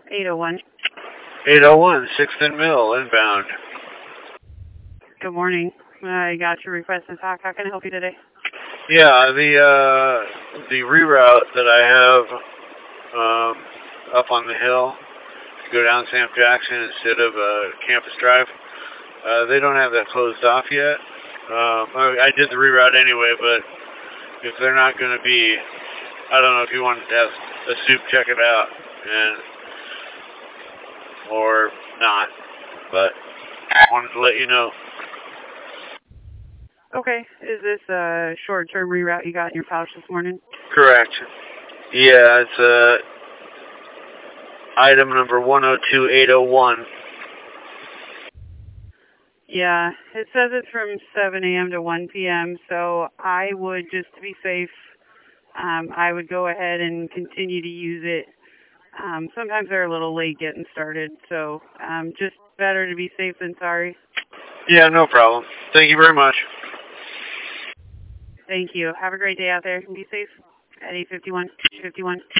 801. 801, 6th and Mill, inbound. Good morning. I got your request to talk. How can I help you today? Yeah, the reroute that I have up on the hill to go down Sam Jackson instead of Campus Drive, they don't have that closed off yet. I did the reroute anyway, but if they're not going to be, I don't know if you want to have a soup check it out or not, but I wanted to let you know. Okay. Is this a short-term reroute you got in your pouch this morning? Correct. Yeah, it's item number 102801. Yeah, it says it's from 7 a.m. to 1 p.m., so I would, just to be safe, I would go ahead and continue to use it. Sometimes they're a little late getting started, so just better to be safe than sorry. Yeah, no problem. Thank you very much. Thank you. Have a great day out there and be safe at 851.